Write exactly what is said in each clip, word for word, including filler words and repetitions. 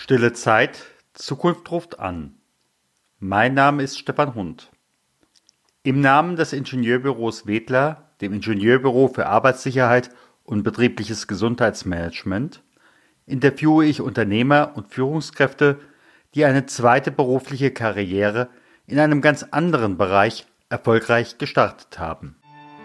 Stille Zeit, Zukunft ruft an. Mein Name ist Stefan Hund. Im Namen des Ingenieurbüros Wedler, dem Ingenieurbüro für Arbeitssicherheit und betriebliches Gesundheitsmanagement, interviewe ich Unternehmer und Führungskräfte, die eine zweite berufliche Karriere in einem ganz anderen Bereich erfolgreich gestartet haben.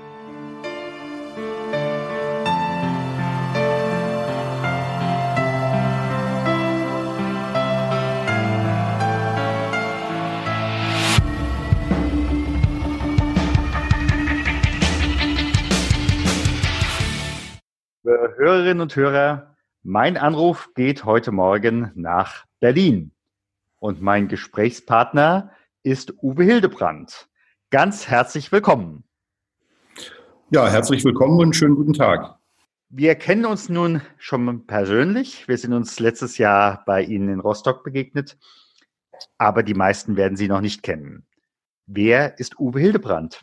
Hörerinnen und Hörer, mein Anruf geht heute Morgen nach Berlin und mein Gesprächspartner ist Uwe Hildebrandt. Ganz herzlich willkommen. Ja, herzlich willkommen und schönen guten Tag. Wir kennen uns nun schon persönlich. Wir sind uns letztes Jahr bei Ihnen in Rostock begegnet, aber die meisten werden Sie noch nicht kennen. Wer ist Uwe Hildebrandt?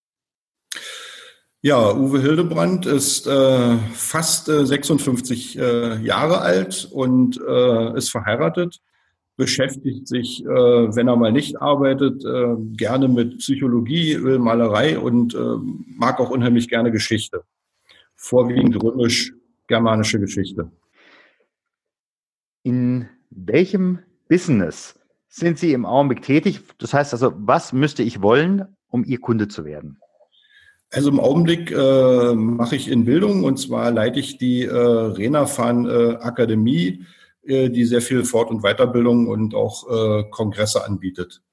Ja, Uwe Hildebrandt ist äh, fast äh, sechsundfünfzig äh, Jahre alt und äh, ist verheiratet, beschäftigt sich, äh, wenn er mal nicht arbeitet, äh, gerne mit Psychologie, Ölmalerei und äh, mag auch unheimlich gerne Geschichte. Vorwiegend römisch-germanische Geschichte. In welchem Business sind Sie im Augenblick tätig? Das heißt also, was müsste ich wollen, um Ihr Kunde zu werden? Also im Augenblick äh, mache ich in Bildung und zwar leite ich die äh, Renafan äh, Akademie, äh, die sehr viel Fort- und Weiterbildung und auch äh, Kongresse anbietet.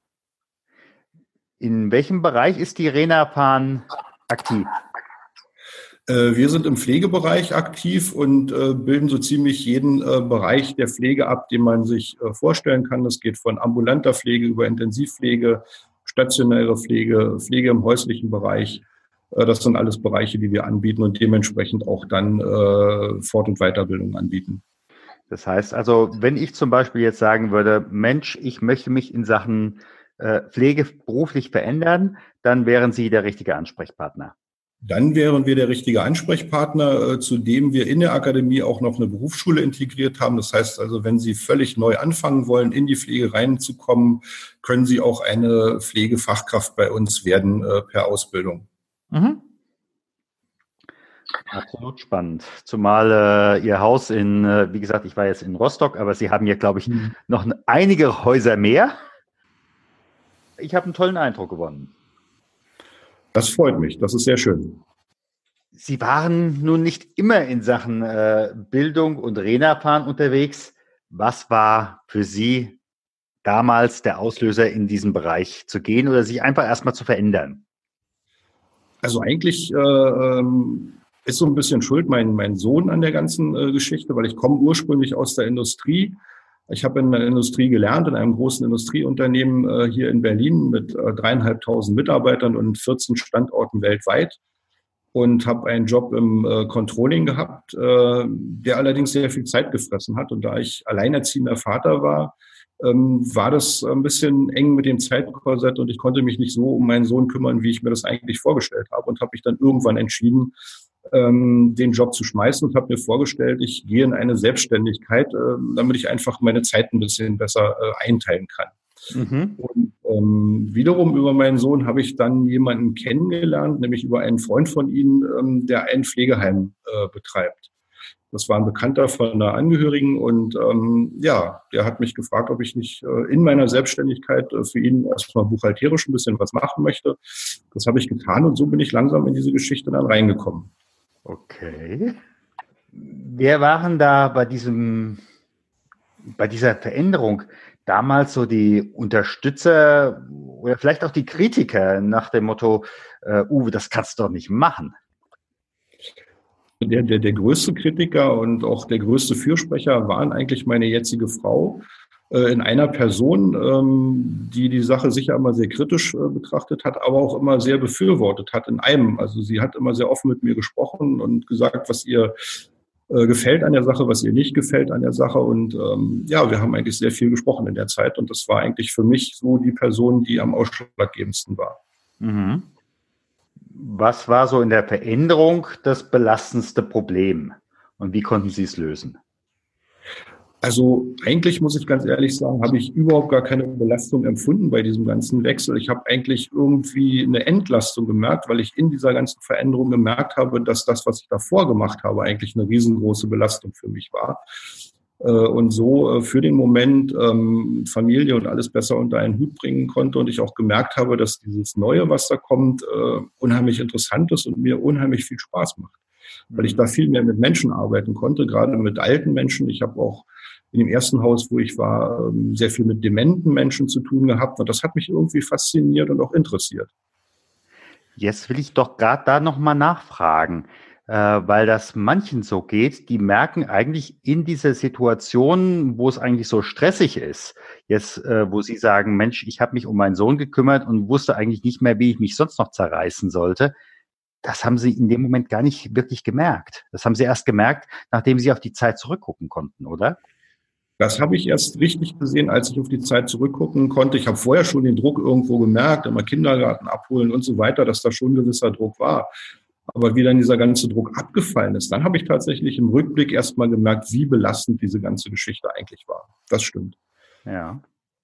In welchem Bereich ist die Renafan aktiv? Äh, wir sind im Pflegebereich aktiv und äh, bilden so ziemlich jeden äh, Bereich der Pflege ab, den man sich äh, vorstellen kann. Das geht von ambulanter Pflege über Intensivpflege, stationäre Pflege, Pflege im häuslichen Bereich. Das sind alles Bereiche, die wir anbieten und dementsprechend auch dann äh, Fort- und Weiterbildung anbieten. Das heißt also, wenn ich zum Beispiel jetzt sagen würde, Mensch, ich möchte mich in Sachen äh, Pflege beruflich verändern, dann wären Sie der richtige Ansprechpartner. Dann wären wir der richtige Ansprechpartner, äh, zu dem wir in der Akademie auch noch eine Berufsschule integriert haben. Das heißt also, wenn Sie völlig neu anfangen wollen, in die Pflege reinzukommen, können Sie auch eine Pflegefachkraft bei uns werden äh, per Ausbildung. Mhm. Absolut spannend. Zumal äh, Ihr Haus in, äh, wie gesagt, ich war jetzt in Rostock, aber Sie haben hier, glaube ich, mhm. noch einige Häuser mehr. Ich habe einen tollen Eindruck gewonnen. Das freut mich, das ist sehr schön. Sie waren nun nicht immer in Sachen äh, Bildung und Renafan unterwegs. Was war für Sie damals der Auslöser, in diesen Bereich zu gehen oder sich einfach erstmal zu verändern? Also eigentlich äh, ist so ein bisschen schuld mein, mein Sohn an der ganzen äh, Geschichte, weil ich komme ursprünglich aus der Industrie. Ich habe in der Industrie gelernt, in einem großen Industrieunternehmen äh, hier in Berlin mit äh, dreieinhalbtausend Mitarbeitern und vierzehn Standorten weltweit und habe einen Job im äh, Controlling gehabt, äh, der allerdings sehr viel Zeit gefressen hat. Und da ich alleinerziehender Vater war, ähm, war das ein bisschen eng mit dem Zeitkorsett und ich konnte mich nicht so um meinen Sohn kümmern, wie ich mir das eigentlich vorgestellt habe und habe mich dann irgendwann entschieden, ähm, den Job zu schmeißen und habe mir vorgestellt, ich gehe in eine Selbstständigkeit, äh, damit ich einfach meine Zeit ein bisschen besser äh, einteilen kann. Mhm. Und ähm, wiederum über meinen Sohn habe ich dann jemanden kennengelernt, nämlich über einen Freund von ihm, ähm, der ein Pflegeheim äh, betreibt. Das war ein Bekannter von einer Angehörigen und ähm, ja, der hat mich gefragt, ob ich nicht äh, in meiner Selbstständigkeit äh, für ihn erstmal buchhalterisch ein bisschen was machen möchte. Das habe ich getan und so bin ich langsam in diese Geschichte dann reingekommen. Okay. Wer waren da bei diesem, bei dieser Veränderung damals so die Unterstützer oder vielleicht auch die Kritiker nach dem Motto, äh, Uwe, das kannst du doch nicht machen? Der, der, der größte Kritiker und auch der größte Fürsprecher waren eigentlich meine jetzige Frau äh, in einer Person, ähm, die die Sache sicher immer sehr kritisch äh, betrachtet hat, aber auch immer sehr befürwortet hat in einem. Also sie hat immer sehr offen mit mir gesprochen und gesagt, was ihr äh, gefällt an der Sache, was ihr nicht gefällt an der Sache. Und ähm, ja, wir haben eigentlich sehr viel gesprochen in der Zeit und das war eigentlich für mich so die Person, die am ausschlaggebendsten war. Mhm. Was war so in der Veränderung das belastendste Problem und wie konnten Sie es lösen? Also eigentlich muss ich ganz ehrlich sagen, habe ich überhaupt gar keine Belastung empfunden bei diesem ganzen Wechsel. Ich habe eigentlich irgendwie eine Entlastung gemerkt, weil ich in dieser ganzen Veränderung gemerkt habe, dass das, was ich davor gemacht habe, eigentlich eine riesengroße Belastung für mich war. Äh, Und so äh, für den Moment ähm, Familie und alles besser unter einen Hut bringen konnte und ich auch gemerkt habe, dass dieses Neue, was da kommt, äh, unheimlich interessant ist und mir unheimlich viel Spaß macht, weil ich Mhm. da viel mehr mit Menschen arbeiten konnte, gerade mit alten Menschen. Ich habe auch in dem ersten Haus, wo ich war, ähm, sehr viel mit dementen Menschen zu tun gehabt. Und das hat mich irgendwie fasziniert und auch interessiert. Jetzt will ich doch gerade da nochmal nachfragen, äh, weil das manchen so geht, die merken eigentlich in dieser Situation, wo es eigentlich so stressig ist, jetzt, äh, wo sie sagen, Mensch, ich habe mich um meinen Sohn gekümmert und wusste eigentlich nicht mehr, wie ich mich sonst noch zerreißen sollte. Das haben sie in dem Moment gar nicht wirklich gemerkt. Das haben sie erst gemerkt, nachdem sie auf die Zeit zurückgucken konnten, oder? Das habe ich erst richtig gesehen, als ich auf die Zeit zurückgucken konnte. Ich habe vorher schon den Druck irgendwo gemerkt, immer Kindergarten abholen und so weiter, dass da schon ein gewisser Druck war. Aber wie dann dieser ganze Druck abgefallen ist, dann habe ich tatsächlich im Rückblick erst mal gemerkt, wie belastend diese ganze Geschichte eigentlich war. Das stimmt. Ja.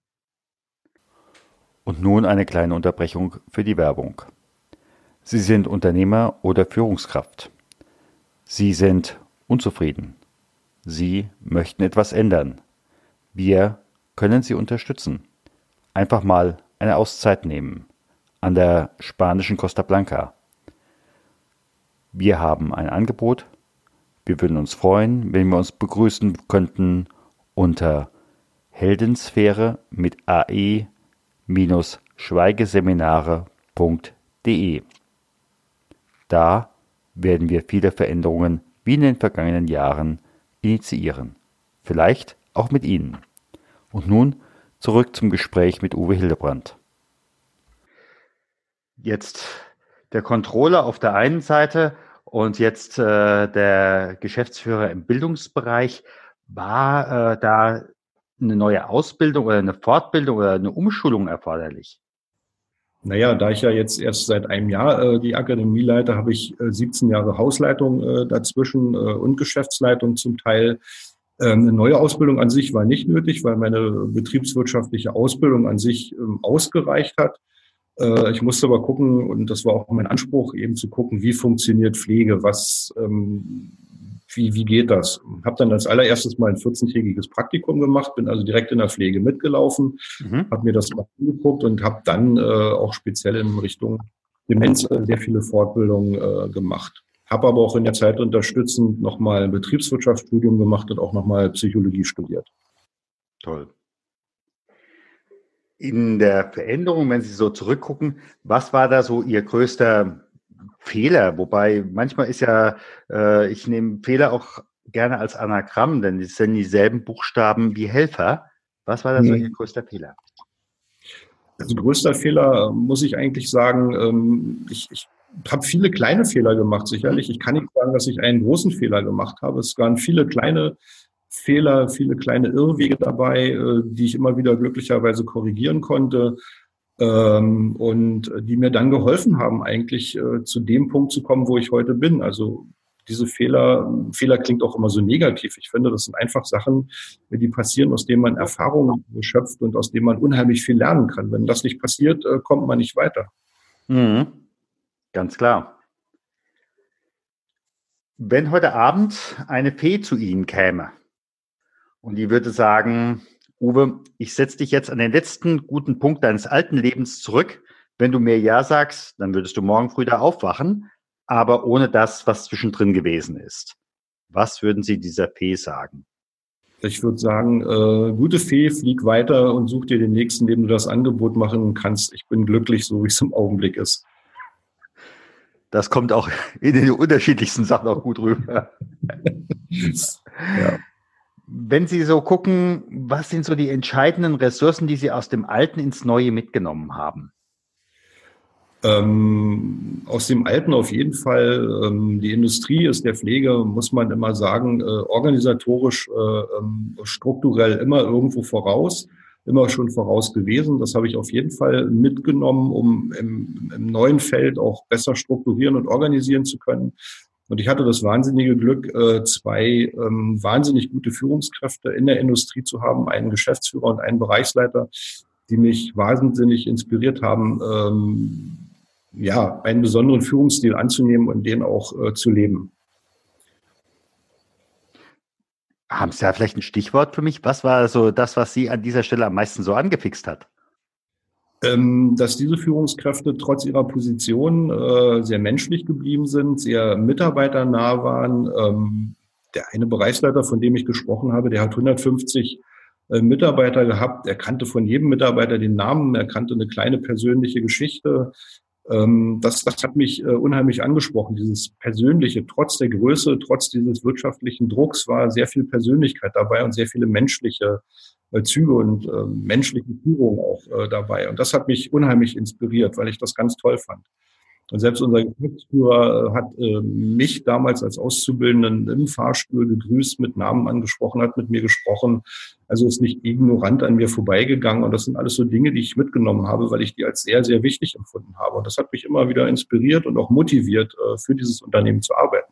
Und nun eine kleine Unterbrechung für die Werbung. Sie sind Unternehmer oder Führungskraft. Sie sind unzufrieden. Sie möchten etwas ändern. Wir können Sie unterstützen. Einfach mal eine Auszeit nehmen. An der spanischen Costa Blanca. Wir haben ein Angebot. Wir würden uns freuen, wenn wir uns begrüßen könnten unter Heldensphäre mit ae-schweigeseminare punkt de. Da werden wir viele Veränderungen wie in den vergangenen Jahren initiieren. Vielleicht auch mit Ihnen. Und nun zurück zum Gespräch mit Uwe Hildebrandt. Jetzt der Controller auf der einen Seite und jetzt äh, der Geschäftsführer im Bildungsbereich. War äh, da eine neue Ausbildung oder eine Fortbildung oder eine Umschulung erforderlich? Naja, da ich ja jetzt erst seit einem Jahr äh, die Akademie leite, habe ich äh, siebzehn Jahre Hausleitung äh, dazwischen äh, und Geschäftsleitung zum Teil. Ähm, eine neue Ausbildung an sich war nicht nötig, weil meine betriebswirtschaftliche Ausbildung an sich ähm, ausgereicht hat. Äh, ich musste aber gucken, und das war auch mein Anspruch, eben zu gucken, wie funktioniert Pflege, was, ähm, wie, wie geht das? Habe dann als allererstes mal ein vierzehntägiges Praktikum gemacht, bin also direkt in der Pflege mitgelaufen, Mhm. habe mir das mal angeguckt und habe dann äh, auch speziell in Richtung Demenz äh, sehr viele Fortbildungen äh, gemacht. Habe aber auch in der Zeit unterstützend nochmal ein Betriebswirtschaftsstudium gemacht und auch nochmal Psychologie studiert. Toll. In der Veränderung, wenn Sie so zurückgucken, was war da so Ihr größter Fehler? Wobei manchmal ist ja, äh, ich nehme Fehler auch gerne als Anagramm, denn es sind dieselben Buchstaben wie Helfer. Was war da so Ihr Hm. größter Fehler? Also größter Fehler, äh, muss ich eigentlich sagen, ähm, ich, ich habe viele kleine Fehler gemacht, Mhm. sicherlich. Ich kann nicht sagen, dass ich einen großen Fehler gemacht habe. Es waren viele kleine Fehler, viele kleine Irrwege dabei, äh, die ich immer wieder glücklicherweise korrigieren konnte, ähm, und die mir dann geholfen haben, eigentlich äh, zu dem Punkt zu kommen, wo ich heute bin. Also diese Fehler, Fehler klingt auch immer so negativ. Ich finde, das sind einfach Sachen, die passieren, aus denen man Erfahrungen schöpft und aus denen man unheimlich viel lernen kann. Wenn das nicht passiert, äh, kommt man nicht weiter. Mhm. Ganz klar. Wenn heute Abend eine Fee zu Ihnen käme und die würde sagen, Uwe, ich setze dich jetzt an den letzten guten Punkt deines alten Lebens zurück. Wenn du mir Ja sagst, dann würdest du morgen früh da aufwachen, aber ohne das, was zwischendrin gewesen ist. Was würden Sie dieser Fee sagen? Ich würde sagen, äh, gute Fee, flieg weiter und such dir den nächsten, dem du das Angebot machen kannst. Ich bin glücklich, so wie es im Augenblick ist. Das kommt auch in den unterschiedlichsten Sachen auch gut rüber. Ja. Wenn Sie so gucken, was sind so die entscheidenden Ressourcen, die Sie aus dem Alten ins Neue mitgenommen haben? Ähm, aus dem Alten auf jeden Fall. Ähm, die Industrie ist der Pflege, muss man immer sagen, äh, organisatorisch, äh, ähm, strukturell immer irgendwo voraus, immer schon voraus gewesen. Das habe ich auf jeden Fall mitgenommen, um im, im neuen Feld auch besser strukturieren und organisieren zu können. Und ich hatte das wahnsinnige Glück, zwei ähm, wahnsinnig gute Führungskräfte in der Industrie zu haben, einen Geschäftsführer und einen Bereichsleiter, die mich wahnsinnig inspiriert haben, ähm, ja, einen besonderen Führungsstil anzunehmen und den auch äh, zu leben. Haben Sie da vielleicht ein Stichwort für mich? Was war so das, was Sie an dieser Stelle am meisten so angefixt hat? Ähm, dass diese Führungskräfte trotz ihrer Position äh, sehr menschlich geblieben sind, sehr mitarbeiternah waren. Ähm, der eine Bereichsleiter, von dem ich gesprochen habe, der hat hundertfünfzig äh, Mitarbeiter gehabt. Er kannte von jedem Mitarbeiter den Namen, er kannte eine kleine persönliche Geschichte. Ähm, das, das hat mich äh, unheimlich angesprochen, dieses Persönliche. Trotz der Größe, trotz dieses wirtschaftlichen Drucks war sehr viel Persönlichkeit dabei und sehr viele menschliche äh, Züge und äh, menschliche Führung auch äh, dabei. Und das hat mich unheimlich inspiriert, weil ich das ganz toll fand. Und selbst unser Geschäftsführer hat äh, mich damals als Auszubildenden im Fahrstuhl gegrüßt, mit Namen angesprochen, hat mit mir gesprochen. Also ist nicht ignorant an mir vorbeigegangen. Und das sind alles so Dinge, die ich mitgenommen habe, weil ich die als sehr, sehr wichtig empfunden habe. Und das hat mich immer wieder inspiriert und auch motiviert, äh, für dieses Unternehmen zu arbeiten.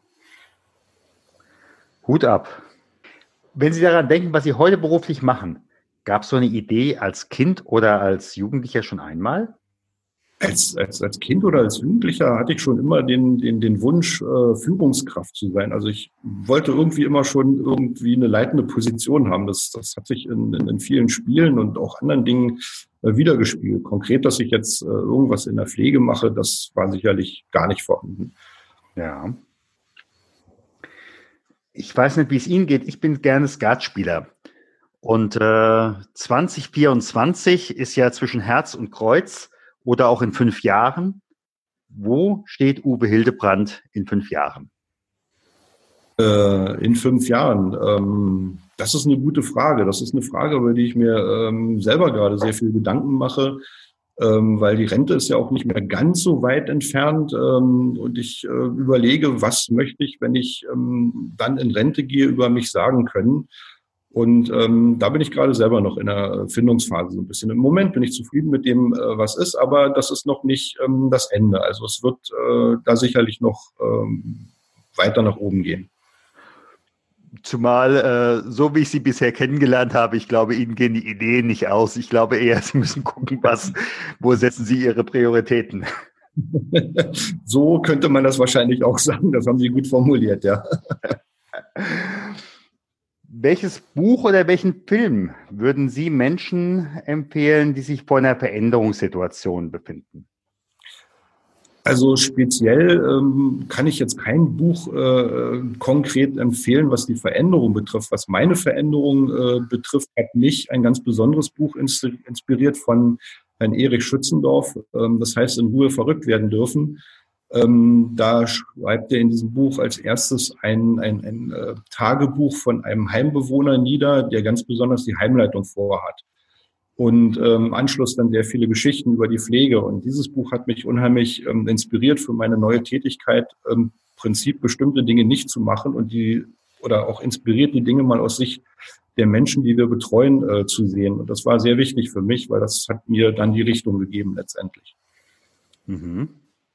Hut ab. Wenn Sie daran denken, was Sie heute beruflich machen, gab es so eine Idee als Kind oder als Jugendlicher schon einmal? Als, als, als Kind oder als Jugendlicher hatte ich schon immer den, den, den Wunsch, äh, Führungskraft zu sein. Also ich wollte irgendwie immer schon irgendwie eine leitende Position haben. Das, das hat sich in, in, in vielen Spielen und auch anderen Dingen äh, wiedergespiegelt. Konkret, dass ich jetzt äh, irgendwas in der Pflege mache, das war sicherlich gar nicht vorhanden. Ja. Ich weiß nicht, wie es Ihnen geht. Ich bin gerne Skatspieler. Und äh, zwanzig vierundzwanzig ist ja zwischen Herz und Kreuz oder auch in fünf Jahren. Wo steht Uwe Hildebrand in fünf Jahren? Äh, in fünf Jahren? Ähm, das ist eine gute Frage. Das ist eine Frage, über die ich mir ähm, selber gerade sehr viel Gedanken mache, ähm, weil die Rente ist ja auch nicht mehr ganz so weit entfernt. Ähm, und ich äh, überlege, was möchte ich, wenn ich ähm, dann in Rente gehe, über mich sagen können. Und ähm, da bin ich gerade selber noch in der Findungsphase so ein bisschen. Im Moment bin ich zufrieden mit dem, äh, was ist, aber das ist noch nicht ähm, das Ende. Also es wird äh, da sicherlich noch ähm, weiter nach oben gehen. Zumal, äh, so wie ich Sie bisher kennengelernt habe, ich glaube, Ihnen gehen die Ideen nicht aus. Ich glaube eher, Sie müssen gucken, was, wo setzen Sie Ihre Prioritäten. So könnte man das wahrscheinlich auch sagen. Das haben Sie gut formuliert, ja. Welches Buch oder welchen Film würden Sie Menschen empfehlen, die sich vor einer Veränderungssituation befinden? Also speziell ähm, kann ich jetzt kein Buch äh, konkret empfehlen, was die Veränderung betrifft. Was meine Veränderung äh, betrifft, hat mich ein ganz besonderes Buch ins, inspiriert von Herrn Erich Schützendorf. Ähm, das heißt, in Ruhe verrückt werden dürfen. Ähm, da schreibt er in diesem Buch als erstes ein, ein, ein äh, Tagebuch von einem Heimbewohner nieder, der ganz besonders die Heimleitung vorhat. Und ähm, im Anschluss dann sehr viele Geschichten über die Pflege. Und dieses Buch hat mich unheimlich ähm, inspiriert für meine neue Tätigkeit, im Prinzip bestimmte Dinge nicht zu machen und die oder auch inspiriert, die Dinge mal aus Sicht der Menschen, die wir betreuen, äh, zu sehen. Und das war sehr wichtig für mich, weil das hat mir dann die Richtung gegeben letztendlich. Mhm.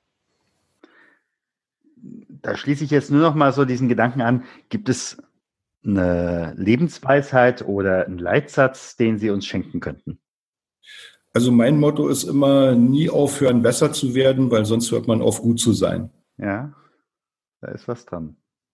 Da schließe ich jetzt nur noch mal so diesen Gedanken an. Gibt es eine Lebensweisheit oder einen Leitsatz, den Sie uns schenken könnten? Also mein Motto ist immer, nie aufhören, besser zu werden, weil sonst hört man auf, gut zu sein. Ja, da ist was dran.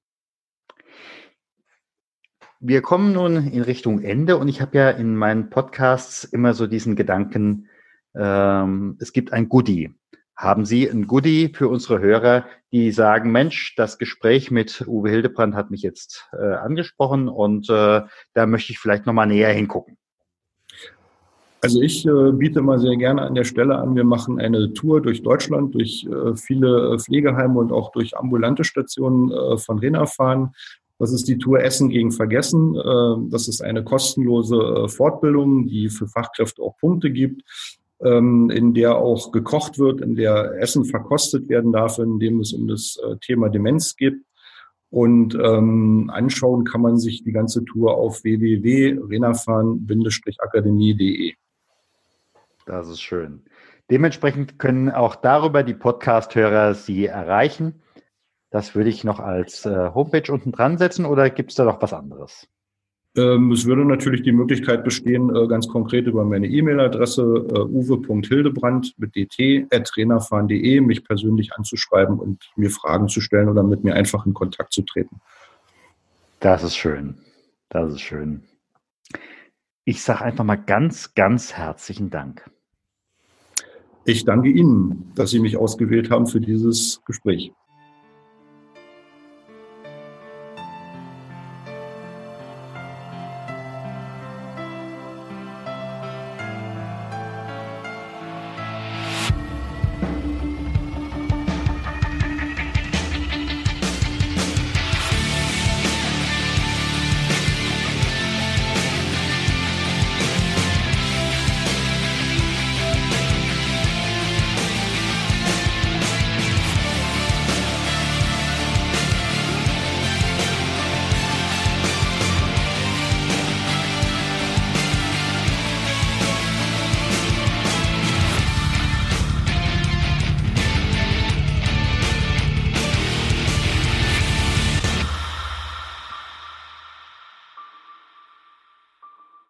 Wir kommen nun in Richtung Ende und ich habe ja in meinen Podcasts immer so diesen Gedanken, ähm, es gibt ein Goodie. Haben Sie ein Goodie für unsere Hörer, die sagen, Mensch, das Gespräch mit Uwe Hildebrand hat mich jetzt äh, angesprochen und äh, da möchte ich vielleicht nochmal näher hingucken? Also ich äh, biete mal sehr gerne an der Stelle an, wir machen eine Tour durch Deutschland, durch äh, viele Pflegeheime und auch durch ambulante Stationen äh, von Rennerfahren. Das ist die Tour Essen gegen Vergessen. Äh, das ist eine kostenlose äh, Fortbildung, die für Fachkräfte auch Punkte gibt, ähm, in der auch gekocht wird, in der Essen verkostet werden darf, in dem es um das äh, Thema Demenz geht. Und ähm, anschauen kann man sich die ganze Tour auf w w w punkt rennerfahren akademie punkt de. Das ist schön. Dementsprechend können auch darüber die Podcast-Hörer Sie erreichen. Das würde ich noch als äh, Homepage unten dran setzen oder gibt es da noch was anderes? Ähm, es würde natürlich die Möglichkeit bestehen, äh, ganz konkret über meine E-Mail-Adresse äh, uwe punkt hildebrand mit dt at trainerfahren punkt de mich persönlich anzuschreiben und mir Fragen zu stellen oder mit mir einfach in Kontakt zu treten. Das ist schön. Das ist schön. Ich sage einfach mal ganz, ganz herzlichen Dank. Ich danke Ihnen, dass Sie mich ausgewählt haben für dieses Gespräch.